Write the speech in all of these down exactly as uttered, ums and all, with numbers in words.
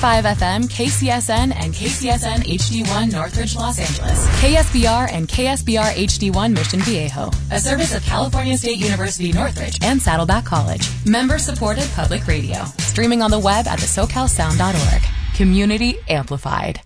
five F M, K C S N, and K C S N H D one Northridge, Los Angeles. K S B R and K S B R H D one Mission Viejo. A service of California State University Northridge and Saddleback College. Member-supported public radio. Streaming on the web at the socal sound dot org. Community amplified.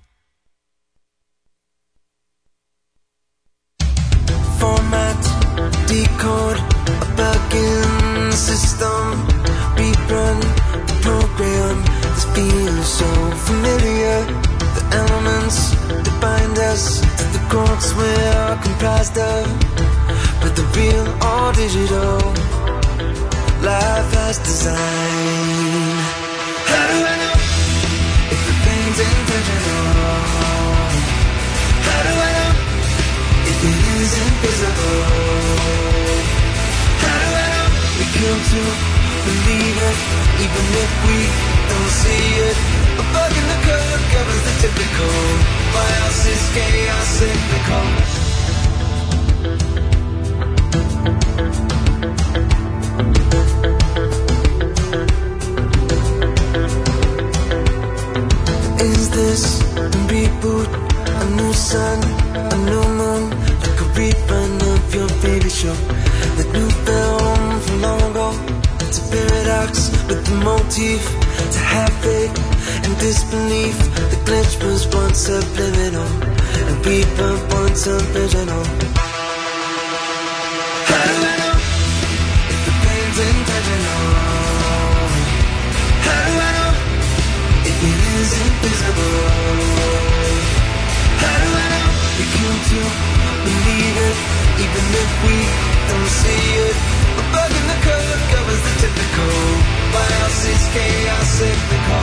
Format, decode, a back-end system, rerun the program. This feels so familiar. The elements that bind us to the codes we're comprised of, but the real or digital life has design. How do I know if the thing's intentional? How do I know if it is invisible? How do I know we come to believe it, even if we don't see it? A bug in the code covers the typical. Bias is chaos cyclical. Is this a reboot, a new sun, a new moon, like a rerun of your favorite show? The new film from long ago. It's a paradox with the motif to have faith and disbelief. The glitch was once subliminal, and we were once original. How do I know if the pain's intentional? How do I know if it is invisible? How do I know we come to believe it, even if we don't see it? A bug in the code covers the typical. Bias is chaos cyclical.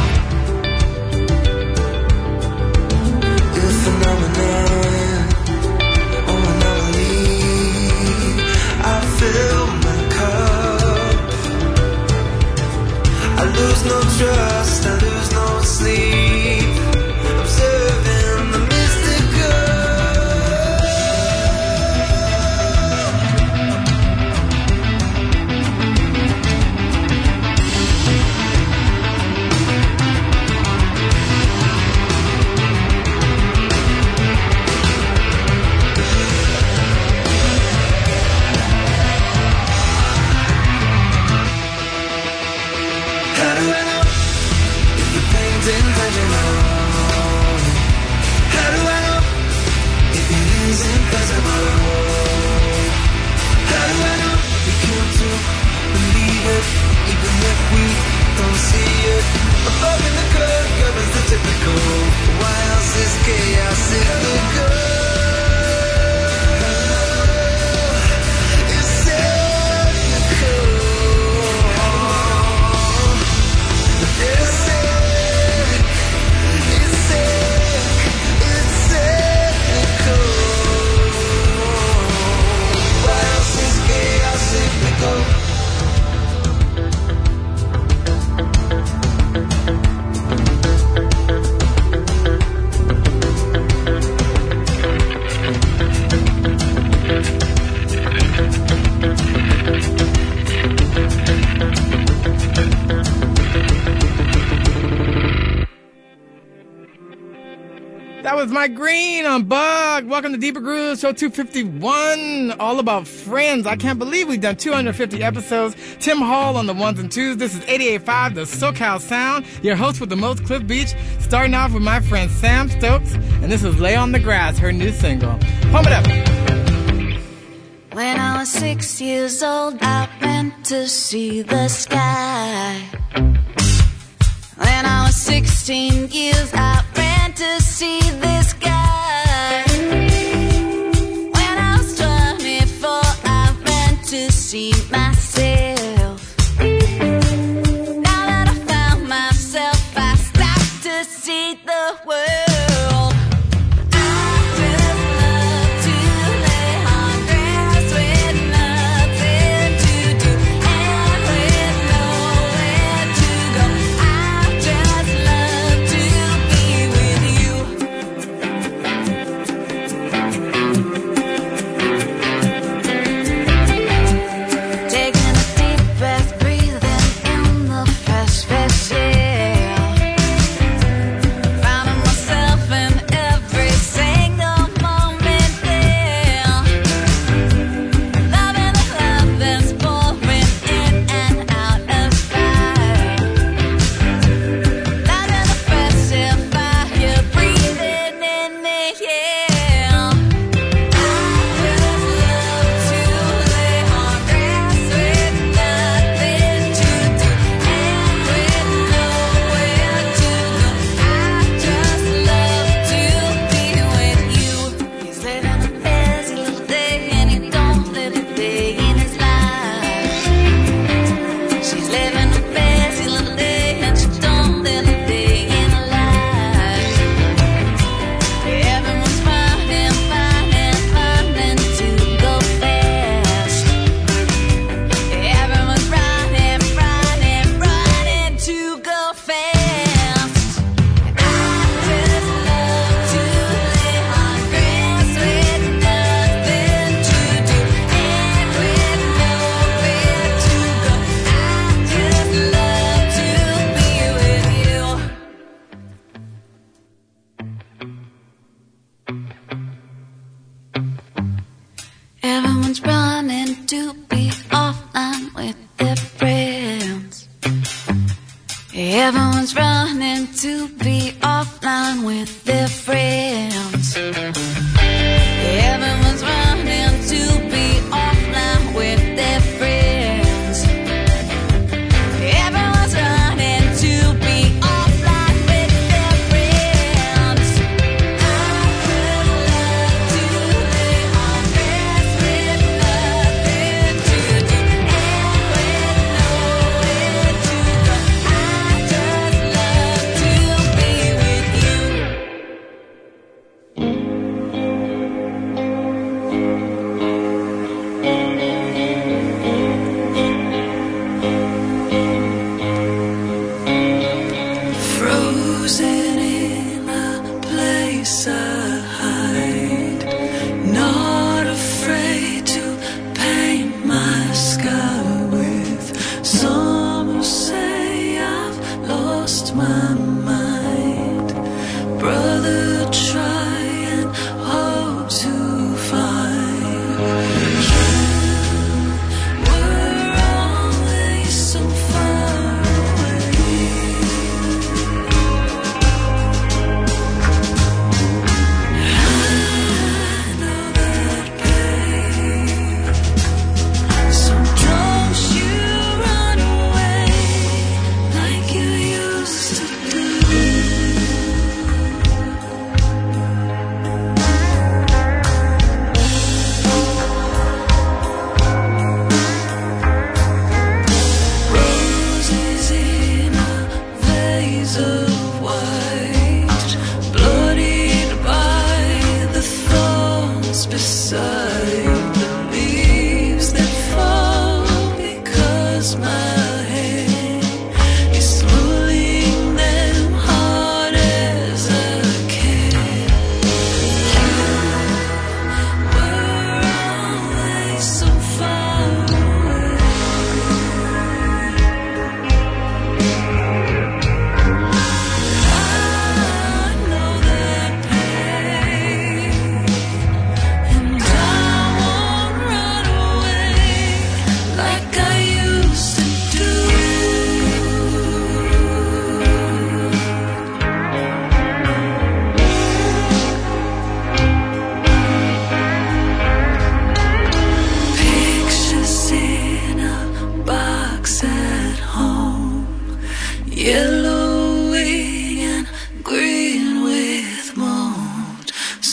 If phenomenon or anomaly, I fill my cup. I lose no trust, I lose no sleep, observing the mystical. Mike Green on Bug. Welcome to Deeper Grooves, show two fifty-one, all about friends. I can't believe we've done two hundred fifty episodes. Tim Hall on the ones and twos. This is eighty-eight point five, the SoCal Sound. Your host with the most, Cliff Beach. Starting off with my friend Sam Stokes, and this is Lay on the Grass, her new single. Pump it up. When I was six years old, I went to see the sky. When I was sixteen years, I ran to see this guy. When I was twenty-four, I ran to see myself. Now that I found myself, I stopped to see the world.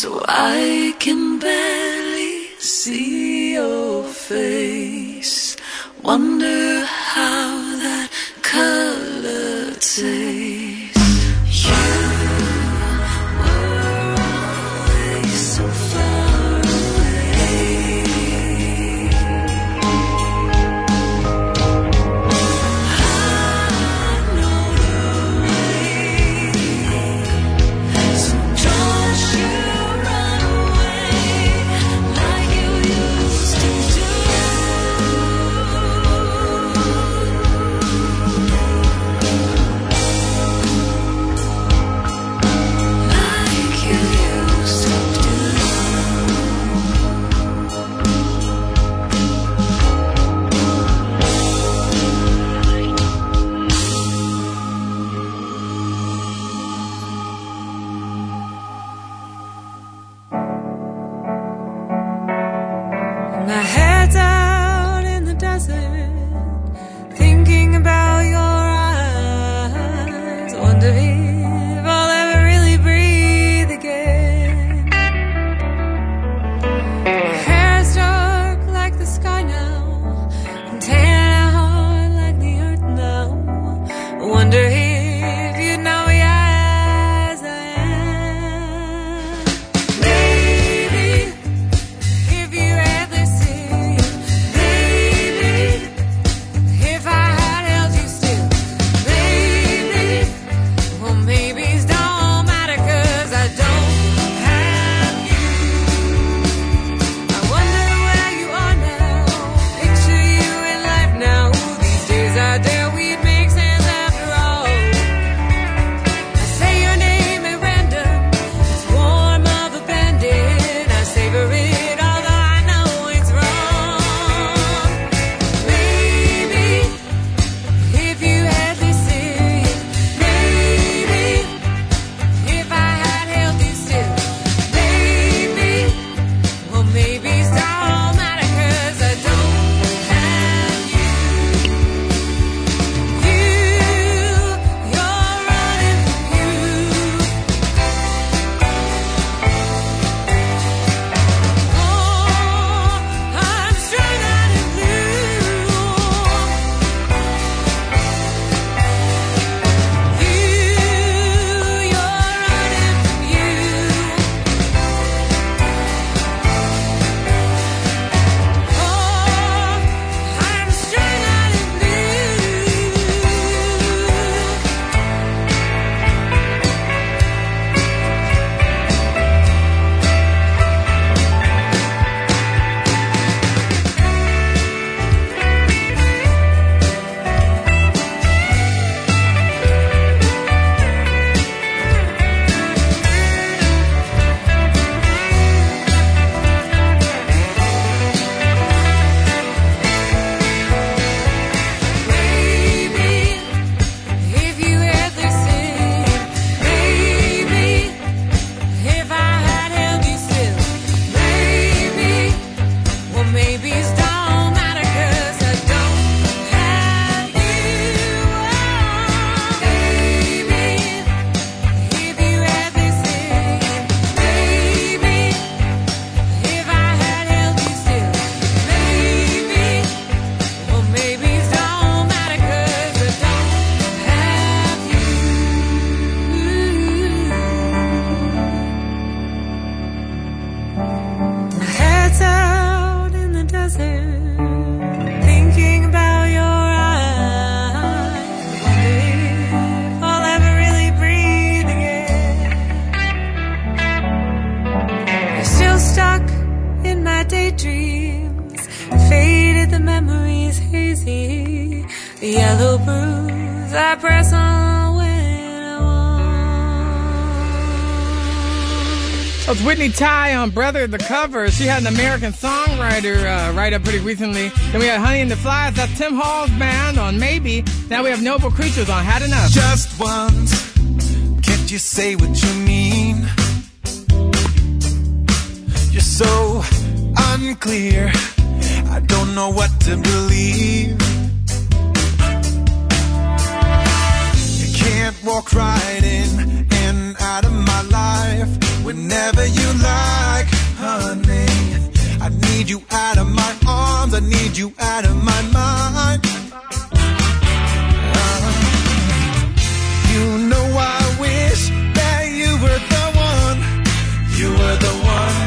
so I can barely see your face. Wonder how that color tastes. You were always so far away. I know the way, so don't you run away like you used to do. My head's out in the desert, thinking about your eyes. Wonder if I'll ever really breathe again. My hair's dark like the sky now, and tan out like the earth now. Wonder if you know me as I am. Maybe if you had this. If I had held you still, baby, well, maybes don't matter 'cause I don't have you. I wonder where you are now, picture you in life now. These days I dare we'd make sense after all. I say your name at random, it's warm of abandon. I savor it, although I know it's wrong. Maybe if you had listened, maybe if I had held you still, maybe, well, maybes don't matter 'cause I don't have you. You, you're running from you. Oh, I'm strung out and blue. You, you're running from you. Oh, I'm strung out and blue. Maybe if you had listened, maybe if I had held you still, maybe, well, maybes don't matter 'cause I don't have you. Maybe if you had listened, maybe if I had held you still, maybe, well, maybes don't matter 'cause I don't have you. My head's out in the desert, thinking about your eyes. Wonder if I'll ever really breathe again. You're still stuck in my daydreams, faded, the memories hazy, the yellow bruise I press on when I want. So it's Whitney Ty on Brother the Cover. She had an American songwriter uh, write up pretty recently. Then we had Honey and the Flies. That's Tim Hall's band on Maybe. Now we have Noble Creatures on Had Enough. Just once, can't you say what you mean? You're so unclear, I don't know what to believe. You can't walk right in and out of my life whenever you like, honey. I need you out of my arms, I need you out of my mind. Uh, you know I wish that you were the one, you were the one.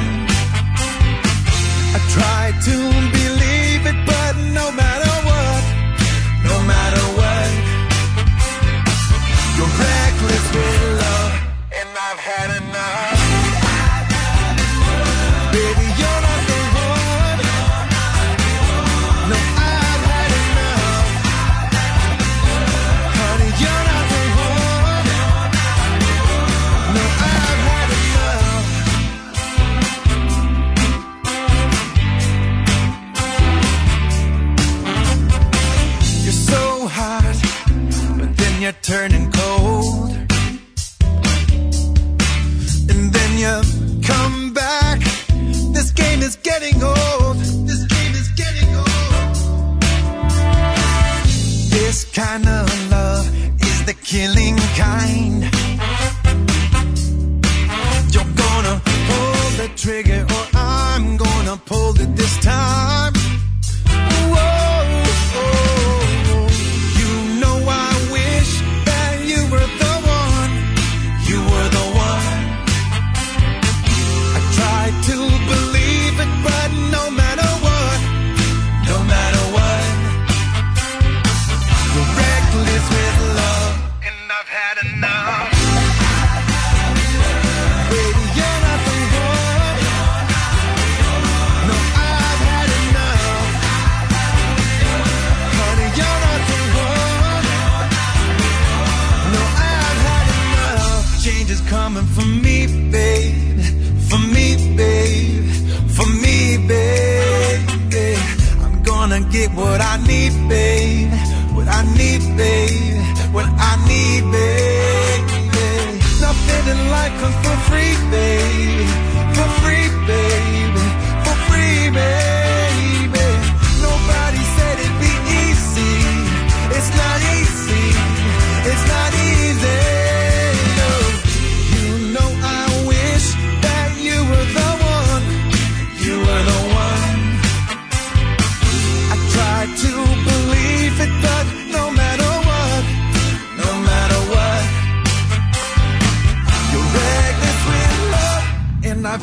I tried to believe it, but no matter what, no matter what, you're reckless with love, and I've had enough. Baby, you're not the one. No, I've had enough. Honey, you're not the one. No, I've had enough. You're so hot, but then you're turning cold. And then you come back. This game is getting old. This game is getting old. This kind of love is the killing kind. You're gonna pull the trigger or I'm gonna pull it this time. Whoa, oh, you know I wish that you were the one. You were the one. I tried to believe it, but no matter what, no matter what, you're reckless with love, and I've had enough. Baby, you're not the one. No, I've had enough. Honey, you're not the one. No, I've had enough. Change is coming for me, babe. For me, babe. For me, babe. I'm gonna get what I need, babe. What I need, babe. What I need, babe. Nothing in life comes for free, babe. For free, babe. For free, baby. Nobody said it'd be easy. It's not easy. It's not easy. No. You know I wish that you were the one. You were the one. I tried to believe it, but no matter what, no matter what, you're reckless with love, and I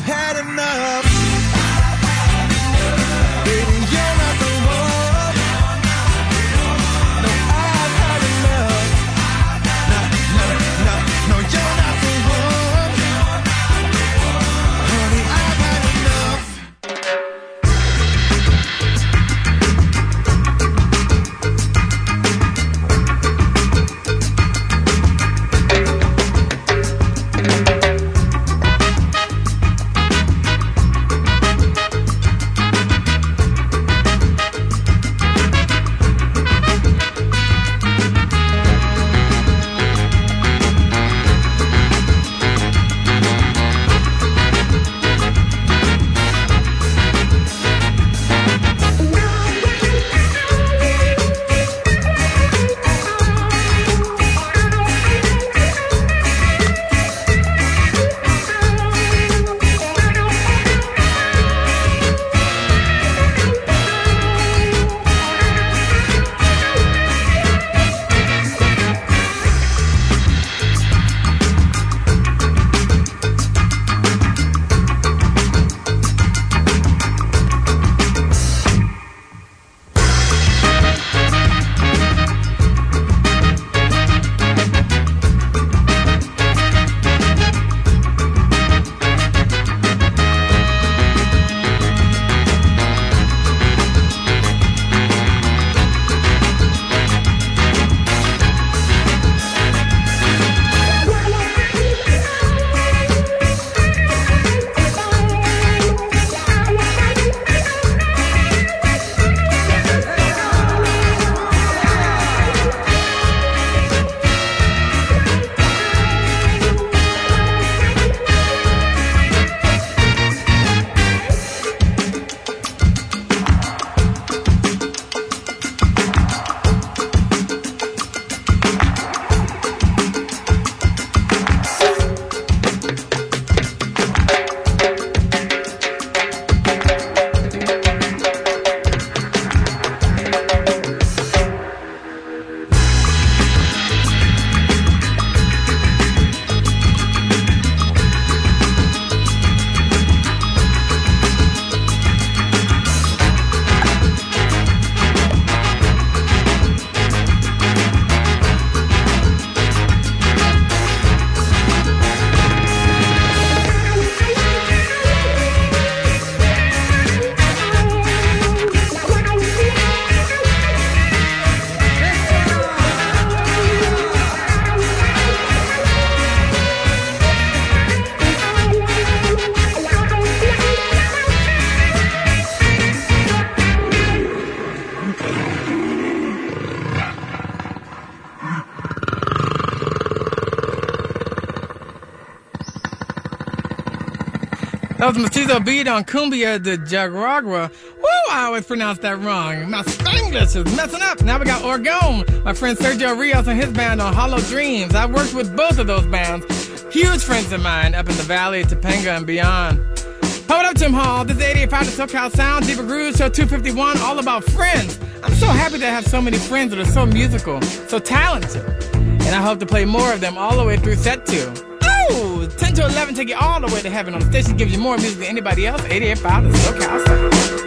That was Mestizo Beat on Cumbia de Jaguagua. Woo, I always pronounce that wrong. My Spanglish is messing up. Now we got Orgone, my friend Sergio Rios and his band on Hollow Dreams. I've worked with both of those bands. Huge friends of mine up in the valley, Topanga and beyond. Hold up, Tim Hall. This is eighty-eight point five The SoCal Sound, Deeper Grooves, Show two fifty-one, all about friends. I'm so happy to have so many friends that are so musical, so talented. And I hope to play more of them all the way through set two. Oh, ten to eleven take you all the way to heaven on the station, gives you more music than anybody else. eighty-eight point five The SoCal Sound.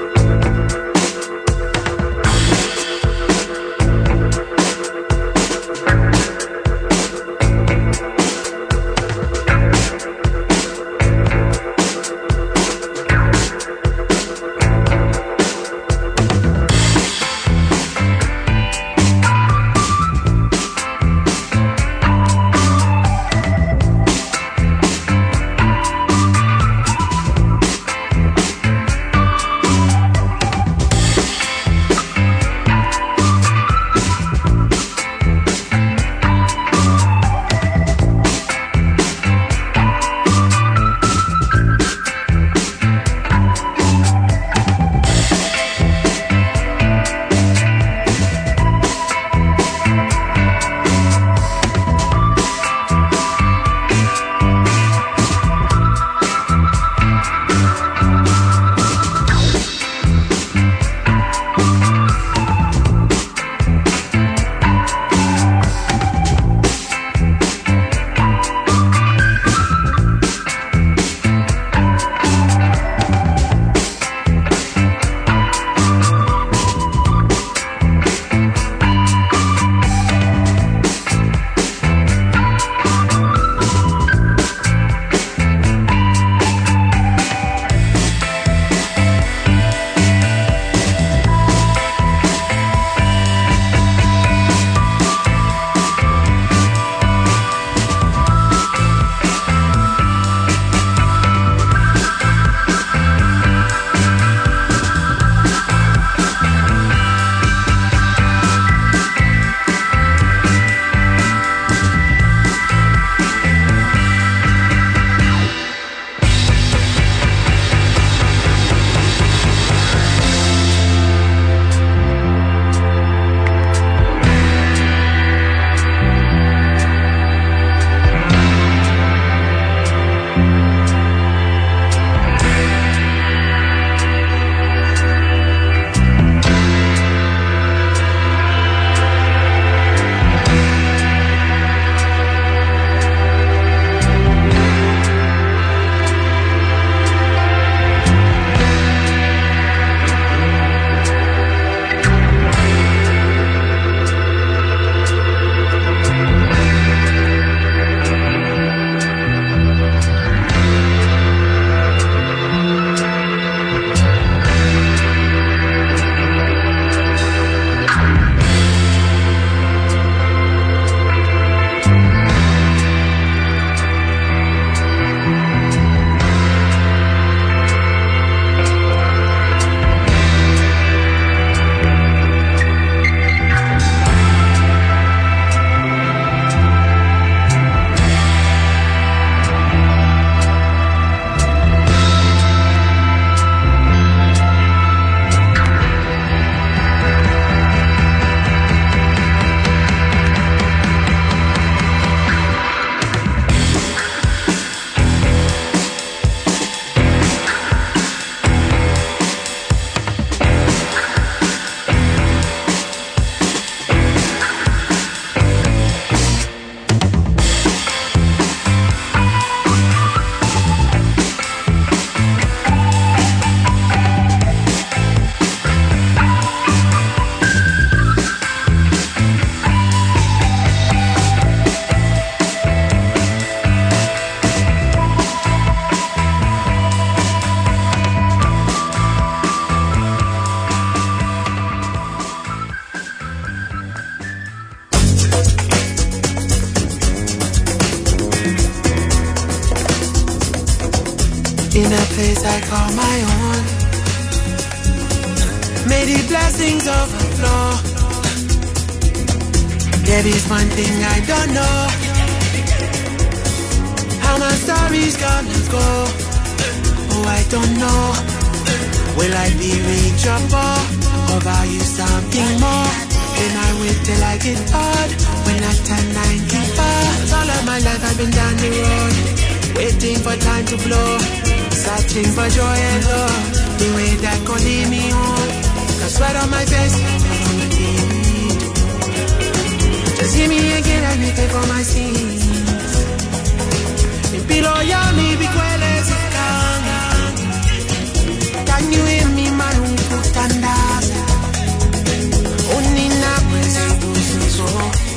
in a place I call my own. May the blessings overflow. There is one thing I don't know, how my story's gonna go. I don't know. Will I be rich or poor, or value something more? And I wait till I get old, when I turn ninety-four. All of my life I've been down the road, waiting for time to blow, searching for joy and love, the way that could lead me home. Cause sweat on my face, sweat on my feet. Just hear me again, I may pay for my sins. Below ya mi bicueles can. Can you hear me, my unkutandas? Unina so.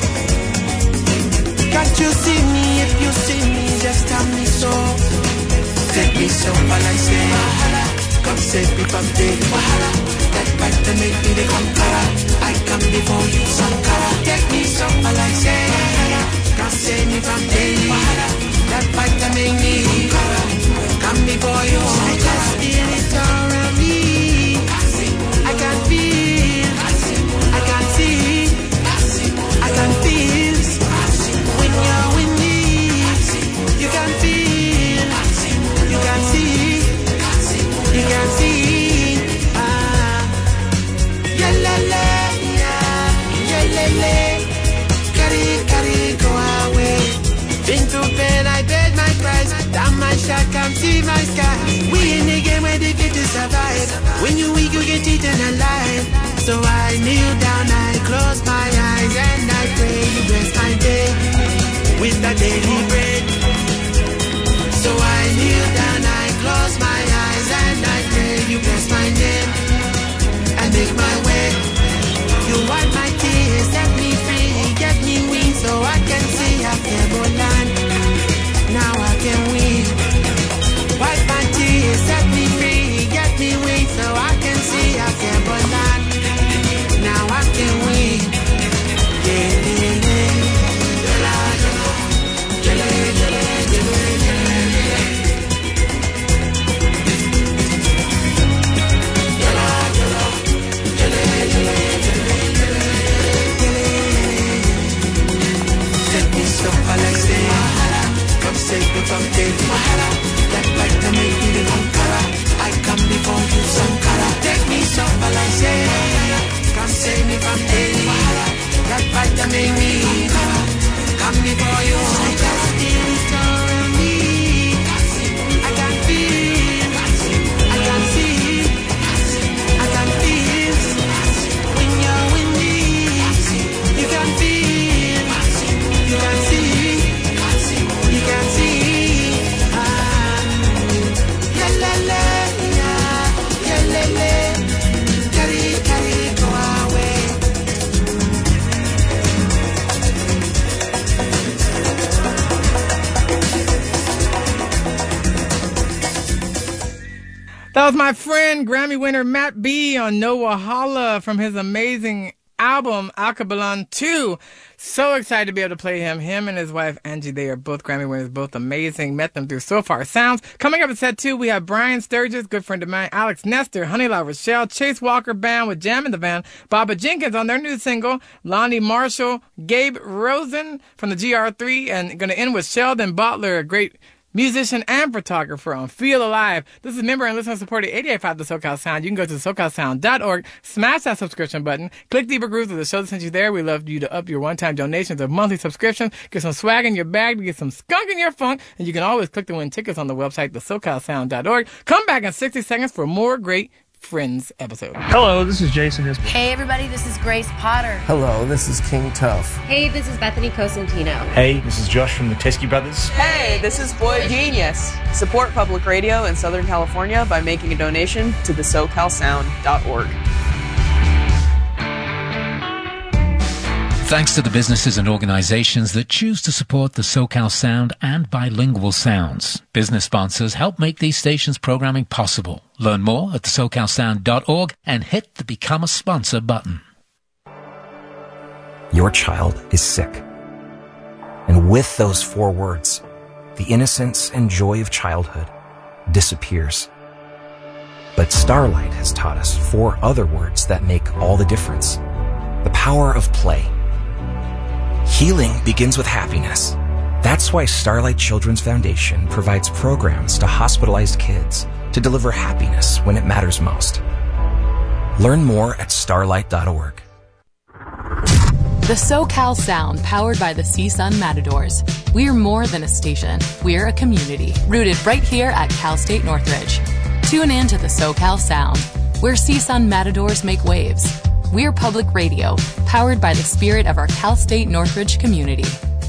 Can't you see me? If you see me, just tell me so. Take me so while I say, come save me from pain. That fight to make me the conqueror. I come before you, Sankara. Take me so while I say, come save me from pain. That fight to make me conqueror. Come before you, I just feel it around me. I can feel, I can see, I can feel. When you're with me, you can feel, you can see, you can see. Ah, yeah, la, la, yeah, yeah, la, la. Carry, carry, go away. Been through pain, I paid my price. Down my shot, come see my sky. We in the game where they get to survive. When you weak, you get eaten alive. So I kneel down, I close my eyes, and I pray you bless my day with the daily bread. So I kneel down, I close my eyes, and I pray you bless my name and make my way. You wipe my tears, set me free, get me wings so I can see I can go land. Now I can win. Wipe my tears, set me free, get me wings so I can see I can go land. Now I can win. Yeah, yeah, yeah. Come save me from pain. That fight to make me the conqueror. I come before you, Sankara. Take me so while I say, come save me from pain. That fight to make me come before you. I just feel it around me. I can feel, I can see, I can feel. When you're with me, you can feel, you can see. You can see, ah, la la la, yeah, yeah, la la, carry, carry, go away. That was my friend, Grammy winner Matt B on No Wahala from his amazing album, Alkebulan two. So excited to be able to play him. Him and his wife, Angie, they are both Grammy winners, both amazing. Met them through So Far Sounds. Coming up at set two, we have Brian Sturgis, good friend of mine, Alex Nestor, Honey La Rochelle, Chase Walker Band with Jam in the Van, Baba Jenkins on their new single, Lonnie Marshall, Gabe Rosen from the G R three, and going to end with Sheldon Butler, a great musician and photographer on Feel Alive. This is member and listener supported eighty-eight point five The SoCal Sound. You can go to socal sound dot org, smash that subscription button, click Deeper Grooves of the show that sent you there. We love you to up your one-time donations or monthly subscription, get some swag in your bag, get some skunk in your funk, and you can always click to win tickets on the website, the socal sound dot org. Come back in sixty seconds for more great Friends episode. Hello, this is Jason Isbell. Hey everybody, this is Grace Potter. Hello, this is King Tough. Hey, this is Bethany Cosentino. Hey, this is Josh from the Teskey Brothers. Hey, this is Boy Genius. Support public radio in Southern California by making a donation to the socal sound dot org. Thanks to the businesses and organizations that choose to support the SoCal Sound and bilingual sounds. Business sponsors help make these stations' programming possible. Learn more at the socal sound dot org and hit the Become a Sponsor button. Your child is sick. And with those four words, the innocence and joy of childhood disappears. But Starlight has taught us four other words that make all the difference. The power of play. Healing begins with happiness. That's why Starlight Children's Foundation provides programs to hospitalized kids to deliver happiness when it matters most. Learn more at starlight dot org. The SoCal Sound, powered by the C S U N Matadors. We're more than a station. We're a community, rooted right here at Cal State Northridge. Tune in to the SoCal Sound, where C S U N Matadors make waves. We're public radio, powered by the spirit of our Cal State Northridge community.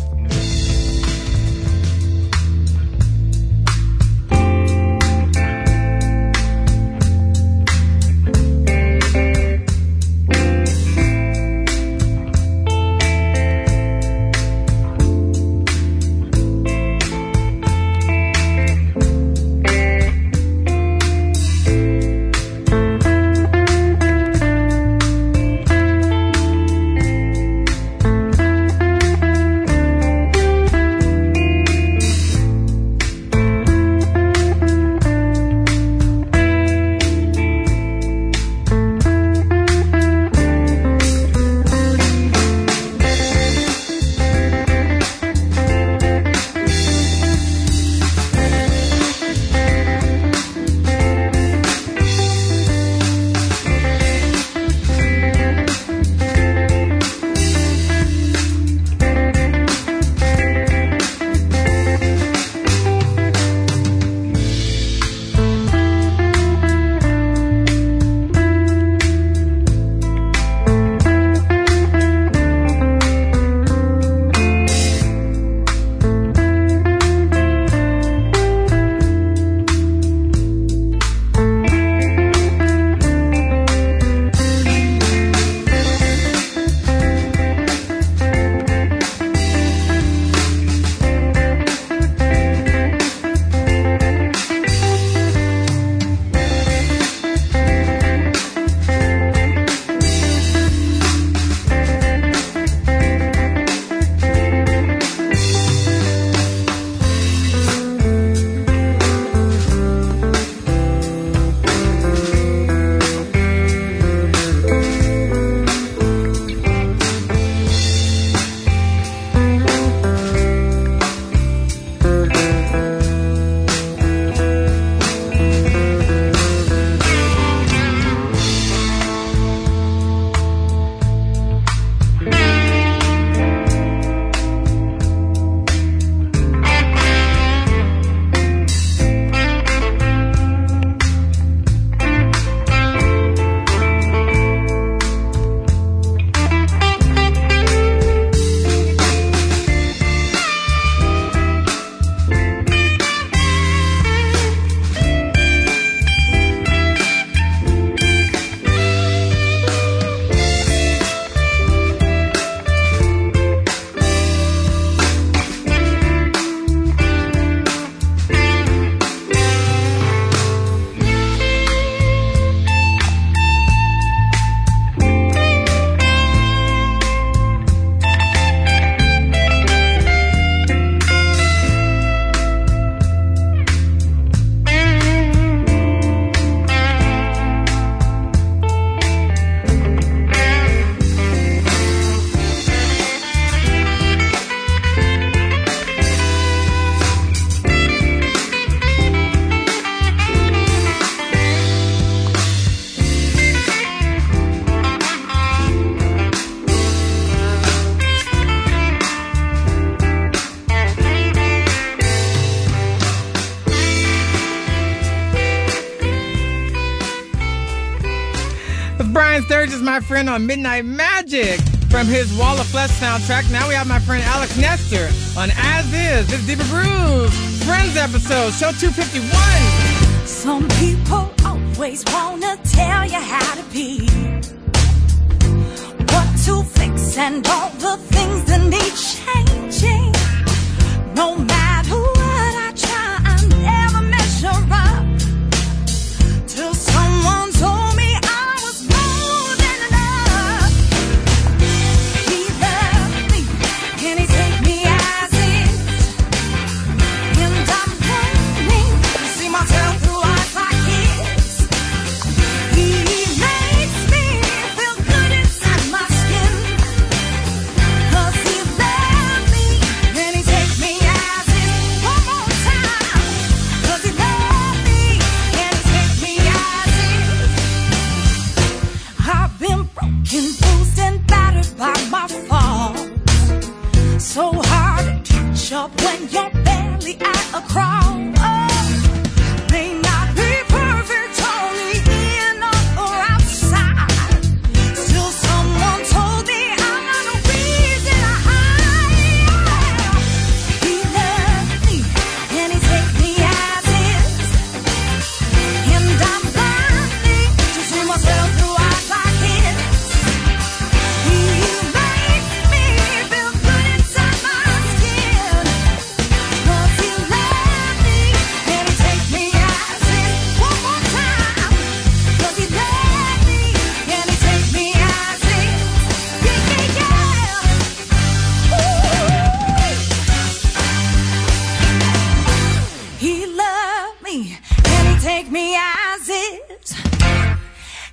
Brian Sturgis, my friend, on Midnight Magic from his Wall of Flesh soundtrack. Now we have my friend Alex Nestor on As Is, this Deeper Grooves Friends episode, show two fifty-one. Some people always wanna tell you how to be, what to fix and all the things that need changing. No matter what I try, I never measure up till someone told me I was more than enough. He loved me, can he take me as is? And I'm learning to see myself through eyes like his. He makes me feel good inside my skin, 'cause he loved me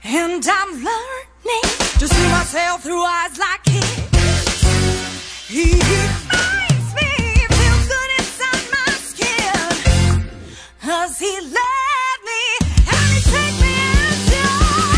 And I'm learning to see myself through eyes like his. He makes me feel good inside my skin. 'Cause he led me and he take me into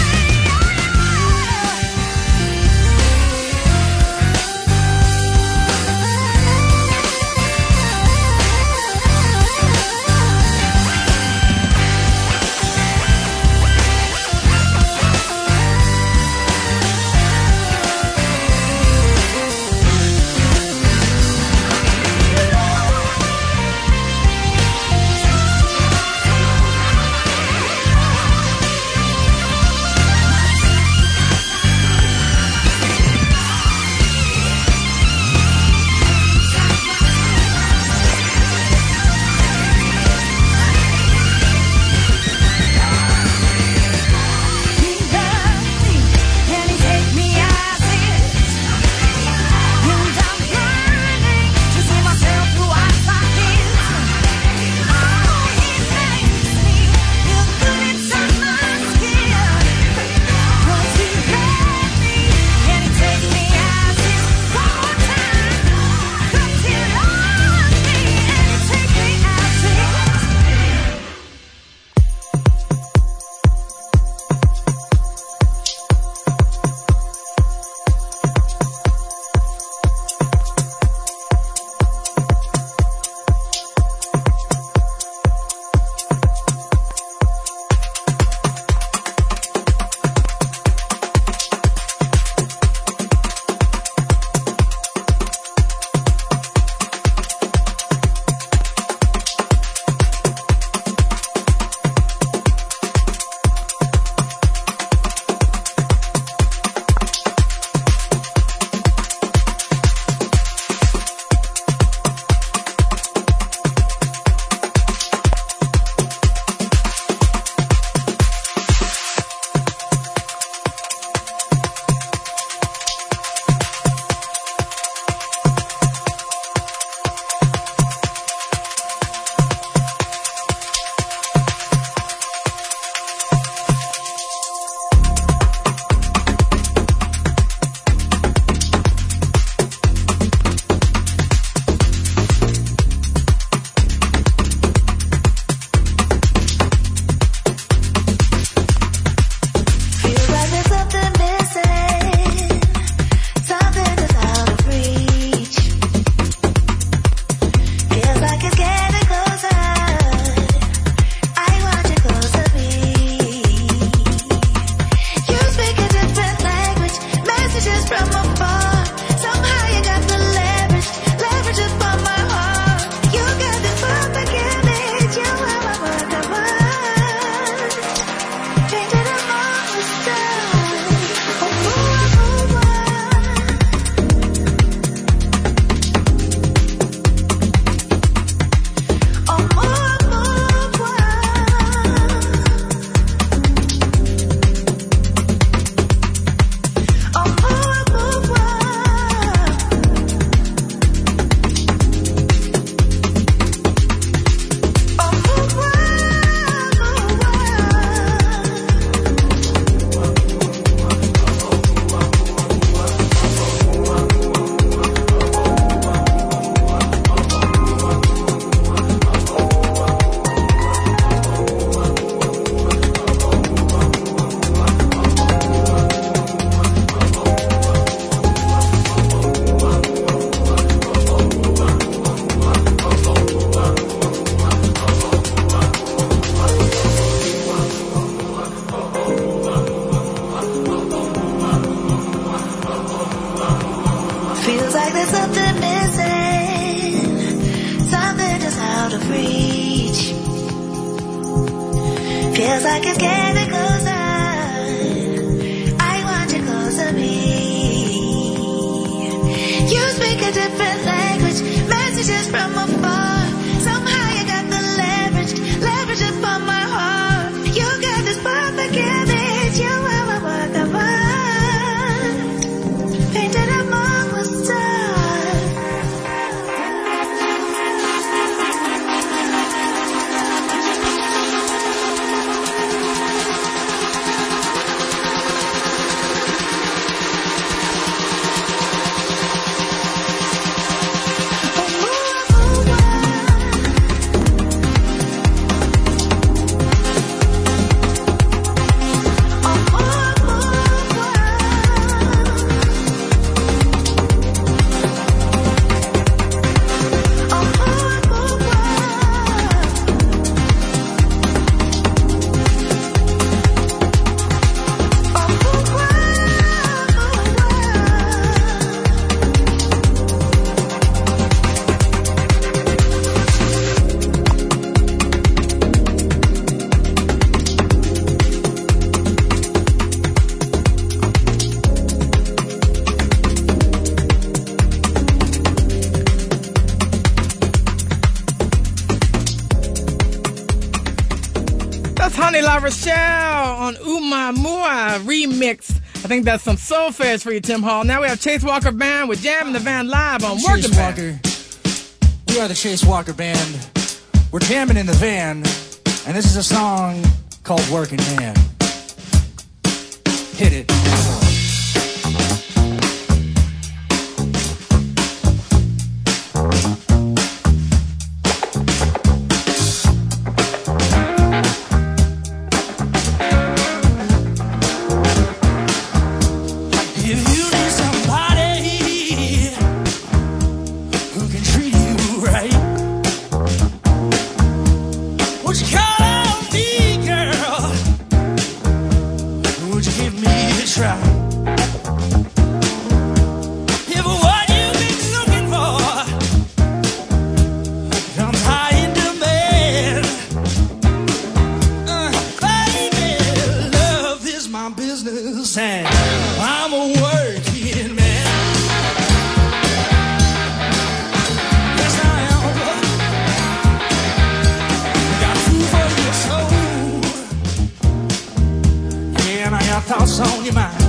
Feels like it's getting closer. I want you close to me. You speak a different language, messages from afar. Somehow you got the leverage, leverage upon my heart. You got this perfect image, you are my work of art, painted among the stars. Rochelle on Uma Mua remix. I think that's some soul fares for you, Tim Hall. Now we have Chase Walker Band with Jam in the Van live on Working Chase Band. Walker. We are the Chase Walker Band. We're jamming in the van, and this is a song called Working Man. Hit it. Thoughts on your mind.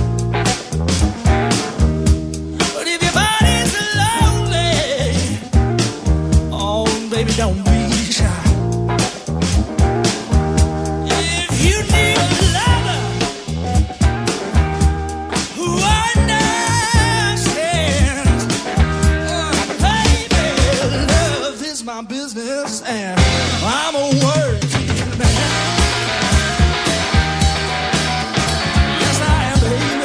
But if your body's lonely, oh baby, don't be shy. If you need a lover who understands, uh, baby, love is my business and I'm a working man. Yes, I am, baby.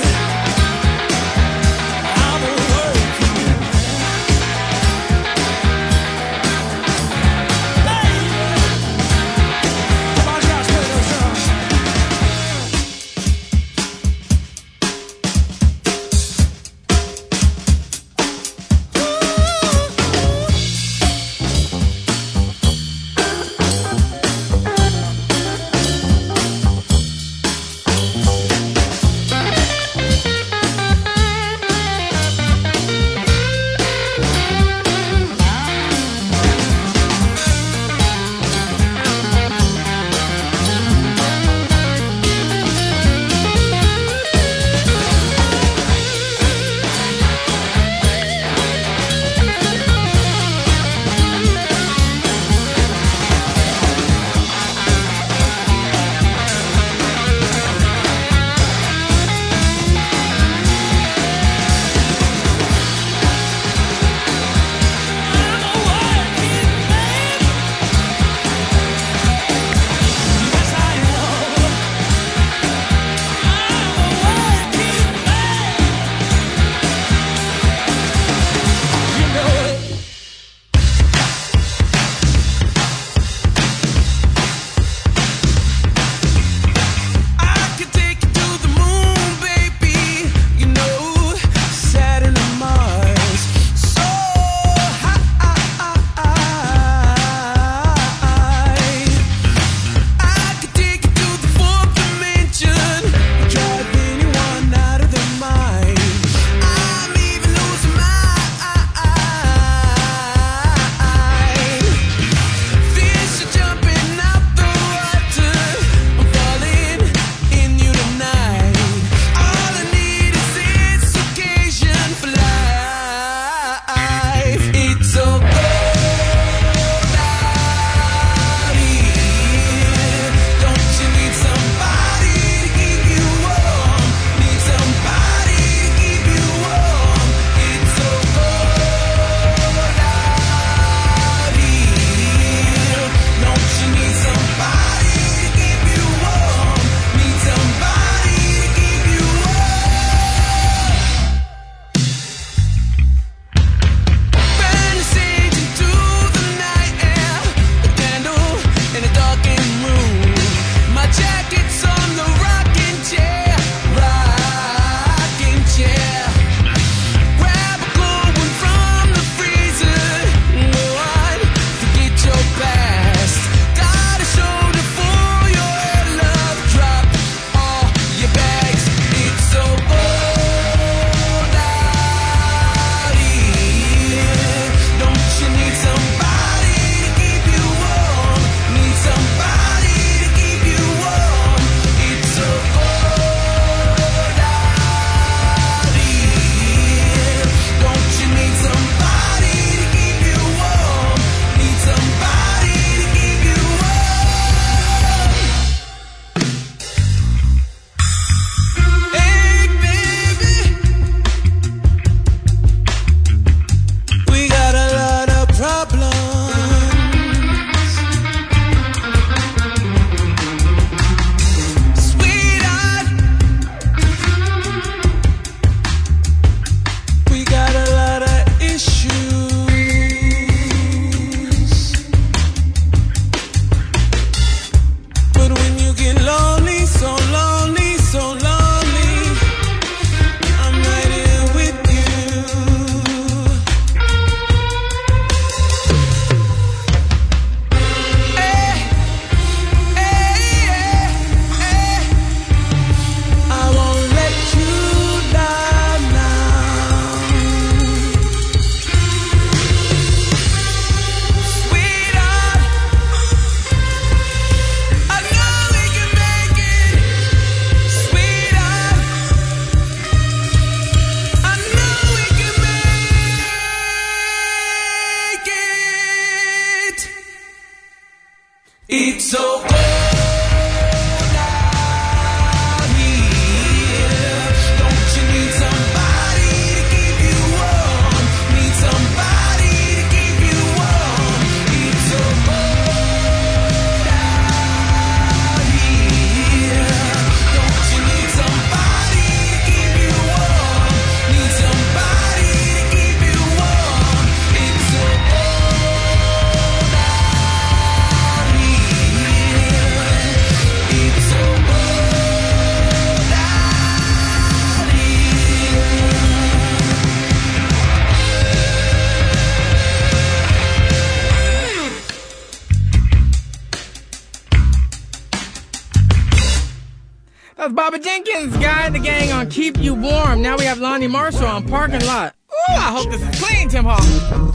That's Bobby Jenkins, Guy and the Gang on Keep You Warm. Now we have Lonnie Marshall on Parking Lot. Ooh, I hope this is clean, Tim Hall.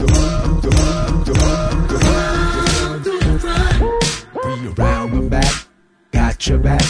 We around the back, got your back.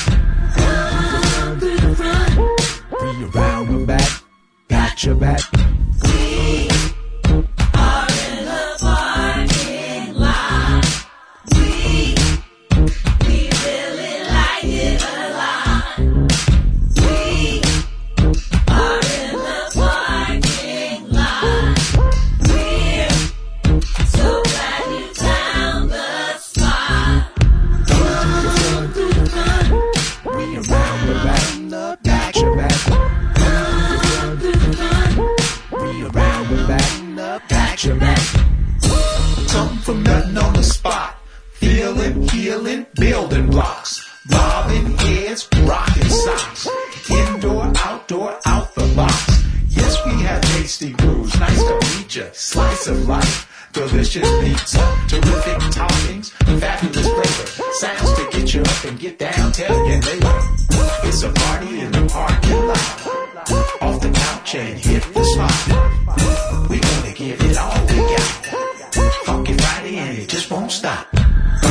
We around the back, got your back. We are in the parking lot. We, we really like it a lot. We are in the parking lot. We're so glad you found the spot. Run through the front. We around the back, got your back. Run through the front. We around the back, got your back. Come from nothing on the spot. Feeling, healing, building blocks. Bobbing heads, rocking socks. Indoor, outdoor, out the box. Yes, we have tasty grooves. Nice to meet ya. Slice of life. Delicious pizza. Terrific toppings. Fabulous flavor. Sounds to get you up and get down. Tell your neighbor. It's a party in the parking lot. Off the couch and hit the spot. We gonna give it all we got. Funky Friday and it just won't stop. We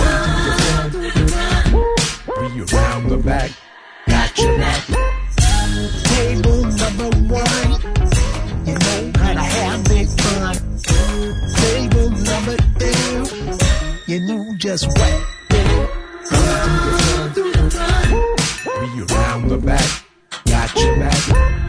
around the back, got your back. Table number one, you know how to have big fun. Table number two, you know just what. We around the back, got your back.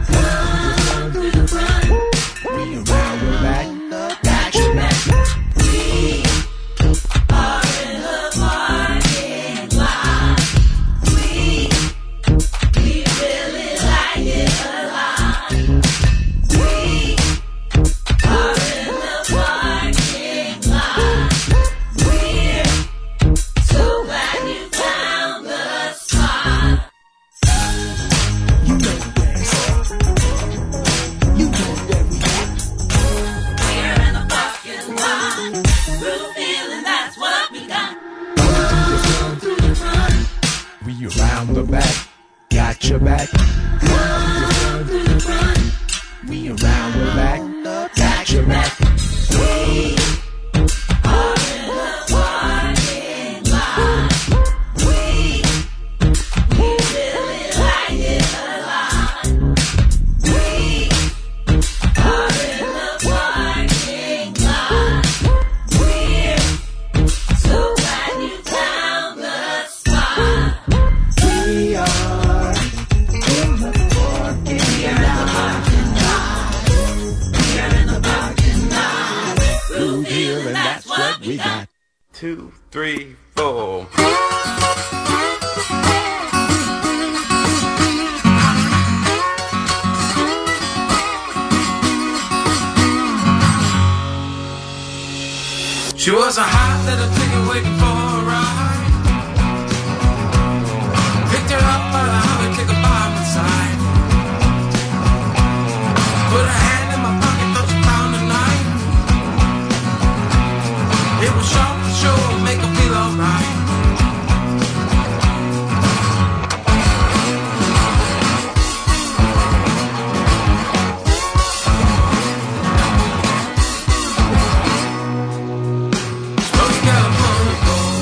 We around the back, got your back. We are in the parking lot. We, we really like it a lot. We are in the parking lot. We're so glad you found the spot. You know where it's at. You know where we at. We're in the parking lot. Through feeling, that's what we got. Run through the front. We around the back, got your back. Run through the front. We around the back, got your back. We are in the parking lot. We, we really like it a lot. We are in the parking lot. We're so glad you found the spot. We are in the parking lot. We are in the parking lot. Through Feeling that's what we got. Two, three, four. She was a hot little ticket waiting for a ride. Picked her up by the highway, took her by my side. Put her hand in my pocket, thought she found a knife. It was sharp for sure, make her feel alright. Smoky California gold.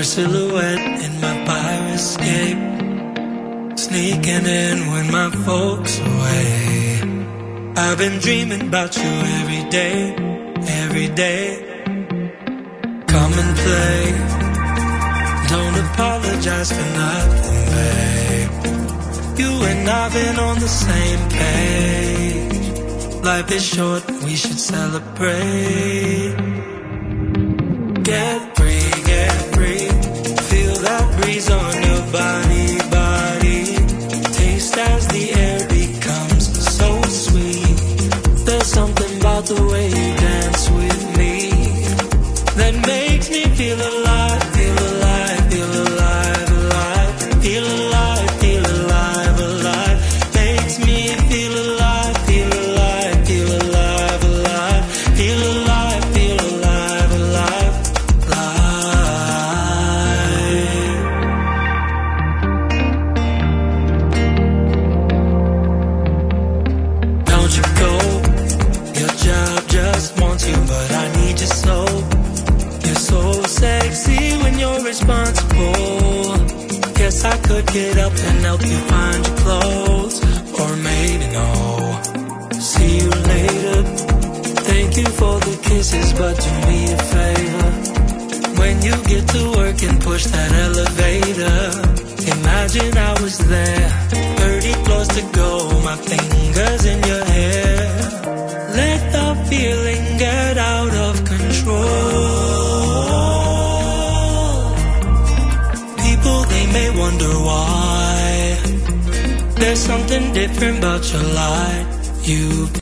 silhouette in my fire escape, sneaking in when my folks away. I've been dreaming about you every day, every day. Come and play, don't apologize for nothing, babe. You and I've been on the same page. Life is short, we should celebrate. Get free, get free. Feel that breeze on your body, body. Taste as the air becomes so sweet. There's something about the way you dance with me that makes me feel alive, feel alive, feel alive, alive. Feel alive, feel alive, alive. Makes me feel alive, feel alive, feel alive, alive. Feel alive, feel alive, alive, alive. Don't you go, your job just wants you, but I need you so. You're so sexy when you're responsible. Guess I could get up and help you find your clothes, or maybe no. See you later. Thank you for the kisses, but do me a favor. When you get to work and push that elevator, imagine I was there, thirty floors to go, my fingers in your hair. Let the feeling get out of control. People, they may wonder why. There's something different about your light. You